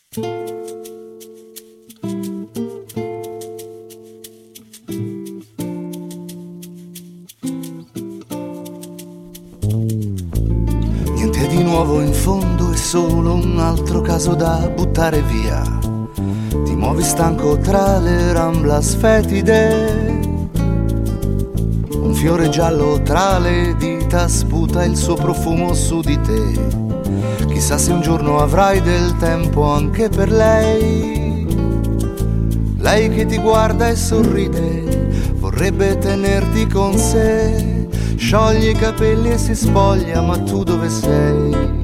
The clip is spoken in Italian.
Niente di nuovo in fondo, è solo un altro caso da buttare via. Ti muovi stanco tra le Ramblas fetide, un fiore giallo tra le dita sputa il suo profumo su di te. Chissà se un giorno avrai del tempo anche per lei. Lei che ti guarda e sorride, vorrebbe tenerti con sé. Scioglie i capelli e si spoglia, ma tu dove sei?